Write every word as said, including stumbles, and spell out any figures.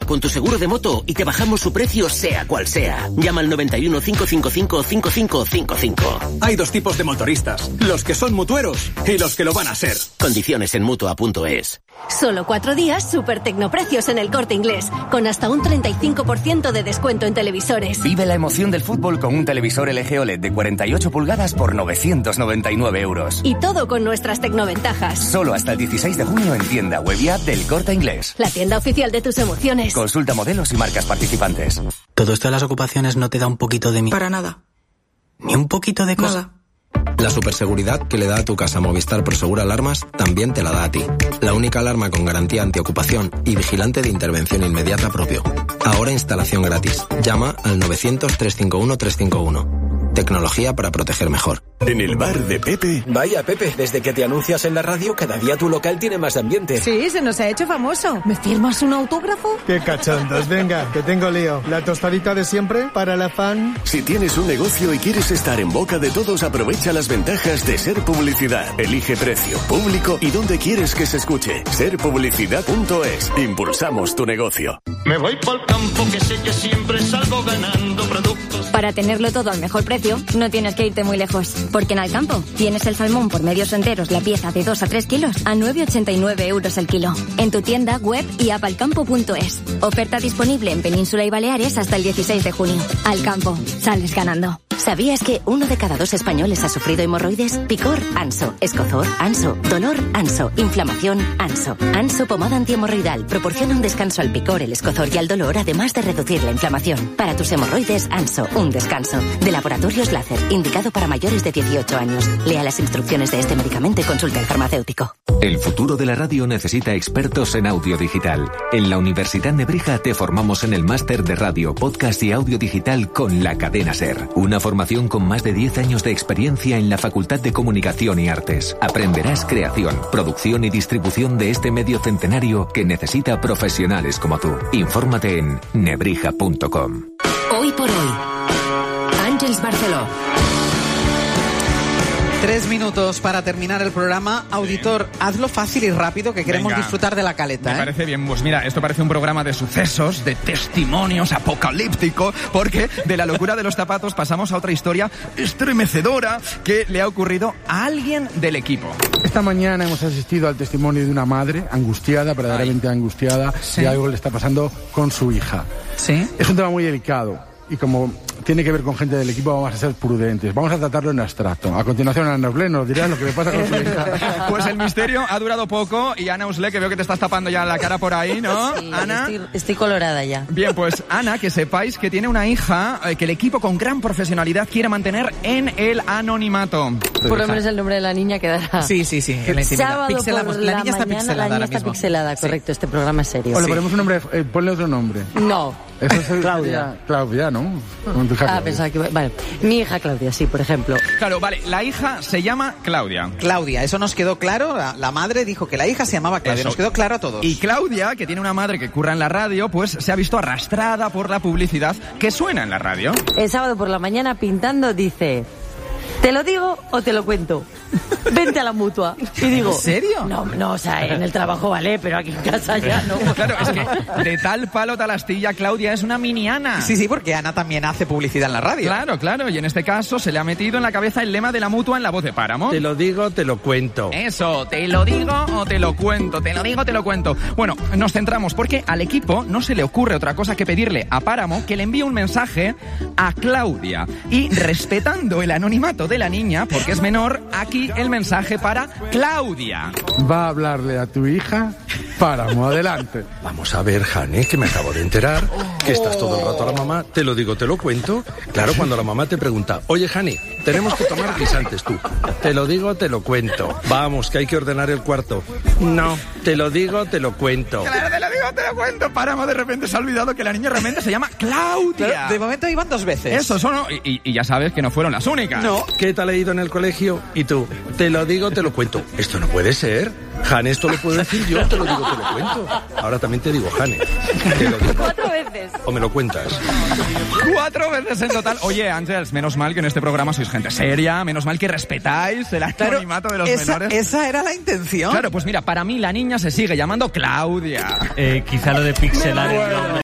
con tu seguro de moto y te bajamos su precio sea cual sea. Llama al noventa y uno, cinco cinco cinco, cinco cinco cinco cinco. Hay dos tipos de motoristas, los que son mutueros y los que lo van a ser. Condiciones en mutua punto es. Solo cuatro días, super tecnoprecios en el Corte Inglés, con hasta un treinta y cinco por ciento de descuento en televisores. Vive la emoción del fútbol con un televisor L G O L E D de cuarenta y ocho pulgadas por novecientos noventa y nueve euros. Y todo con nuestras tecnoventajas. Solo hasta el dieciséis de junio en tienda web y app del Corte Inglés. La tienda oficial de tus emociones. Consulta modelos y marcas participantes. ¿Todo esto de las ocupaciones no te da un poquito de miedo? Para nada. ¿Ni un poquito de cosa? Nada. La superseguridad que le da a tu casa Movistar Prosegur Alarmas también te la da a ti. La única alarma con garantía antiocupación y vigilante de intervención inmediata propio. Ahora instalación gratis. Llama al novecientos, trescientos cincuenta y uno, trescientos cincuenta y uno. Tecnología para proteger mejor. En el bar de Pepe. Vaya, Pepe, desde que te anuncias en la radio, cada día tu local tiene más ambiente. Sí, se nos ha hecho famoso. ¿Me firmas un autógrafo? Qué cachondos, venga, que tengo lío. La tostadita de siempre para la fan. Si tienes un negocio y quieres estar en boca de todos, aprovecha las ventajas de Ser Publicidad. Elige precio, público y dónde quieres que se escuche. ser publicidad punto es. Impulsamos tu negocio. Me voy por el campo, que sé que siempre salgo ganando productos. Para tenerlo todo al mejor precio, no tienes que irte muy lejos. Porque en Alcampo tienes el salmón por medios enteros, la pieza de dos a tres kilos, a nueve ochenta y nueve euros el kilo. En tu tienda, web y app alcampo punto es. Oferta disponible en Península y Baleares hasta el dieciséis de junio. Alcampo, sales ganando. ¿Sabías que uno de cada dos españoles ha sufrido hemorroides? Picor, Anso. Escozor, Anso. Dolor, Anso. Inflamación, Anso. Anso pomada antihemorroidal proporciona un descanso al picor, el escozor y al dolor, además de reducir la inflamación. Para tus hemorroides, Anso, un descanso. De Laboratorios Láser, indicado para mayores de dieciocho años. Lea las instrucciones de este medicamento y consulte al farmacéutico. El futuro de la radio necesita expertos en audio digital. En la Universidad Nebrija te formamos en el máster de radio, podcast y audio digital con la cadena SER. Una formación con más de diez años de experiencia en la Facultad de Comunicación y Artes. Aprenderás creación, producción y distribución de este medio centenario que necesita profesionales como tú. Infórmate en nebrija punto com. Hoy por hoy, Àngels Barceló. Tres minutos para terminar el programa. Auditor, hazlo fácil y rápido, que queremos Venga, disfrutar de la caleta. Me ¿eh? parece bien. Pues mira, esto parece un programa de sucesos, de testimonios apocalíptico, porque de la locura de los zapatos pasamos a otra historia estremecedora que le ha ocurrido a alguien del equipo. Esta mañana hemos asistido al testimonio de una madre angustiada, verdaderamente Ay. angustiada, ¿Sí? y algo le está pasando con su hija. ¿Sí? Es un tema muy delicado y como tiene que ver con gente del equipo, vamos a ser prudentes. Vamos a tratarlo en abstracto. A continuación, Ana Usle nos dirá lo que le pasa con su hija. Pues el misterio ha durado poco y Ana Usle, que veo que te estás tapando ya la cara por ahí, ¿no? Sí, Ana. Estoy, estoy colorada ya. Bien, pues Ana, que sepáis que tiene una hija eh, que el equipo con gran profesionalidad quiere mantener en el anonimato. Por lo menos el nombre de la niña quedará. Sí, sí, sí. En la intimidad. Sábado Pixelamos. por La la niña está mañana, pixelada la niña ahora está mismo. pixelada, correcto. Sí. Este programa es serio. O le Sí. ponemos un nombre, eh, ponle otro nombre. No. Eso es el, Claudia. Claudia, ¿no? Con tu hija Ah, Claudia. pensaba que... Vale. Mi hija Claudia, sí, por ejemplo. Claro, vale. La hija se llama Claudia. Claudia, eso nos quedó claro. La, la madre dijo que la hija se llamaba Claudia. Eso. Nos quedó claro a todos. Y Claudia, que tiene una madre que curra en la radio, pues se ha visto arrastrada por la publicidad que suena en la radio. El sábado por la mañana pintando dice... ¿Te lo digo o te lo cuento? Vente a la mutua. Y digo... ¿En serio? No, no, o sea, en el trabajo vale, pero aquí en casa ya no. Claro, es que de tal palo tal astilla, Claudia es una mini Ana. Sí, sí, porque Ana también hace publicidad en la radio. Claro, claro, y en este caso se le ha metido en la cabeza el lema de la mutua en la voz de Páramo. Te lo digo, te lo cuento. Eso, te lo digo o te lo cuento, te lo digo, te lo cuento. Bueno, nos centramos porque al equipo no se le ocurre otra cosa que pedirle a Páramo que le envíe un mensaje a Claudia. Y respetando el anonimato de la niña, porque es menor, aquí el mensaje para Claudia. Va a hablarle a tu hija Páramo, adelante. Vamos a ver, Jane, que me acabo de enterar que estás todo el rato a la mamá. Te lo digo, te lo cuento. Claro, cuando la mamá te pregunta, oye, Jane, tenemos que tomar guisantes tú. Te lo digo, te lo cuento. Vamos, que hay que ordenar el cuarto. No, te lo digo, te lo cuento. Claro, te lo digo, te lo cuento. Páramo de repente se ha olvidado que la niña realmente se llama Claudia. Claro, de momento iban dos veces. Eso, son, y, y, y ya sabes que no fueron las únicas. No. ¿Qué te ha leído en el colegio? Y tú, te lo digo, te lo cuento. Esto no puede ser. Jane, esto lo puedo decir yo, te lo digo, te lo cuento. Ahora también te digo, Jane. Te lo digo. Cuatro veces. O me lo cuentas. Cuatro veces en total. Oye, Ángels, menos mal que en este programa sois gente seria, menos mal que respetáis el anonimato claro, de los esa, menores. Esa era la intención. Claro, pues mira, para mí la niña se sigue llamando Claudia. Eh, quizá lo de pixelar...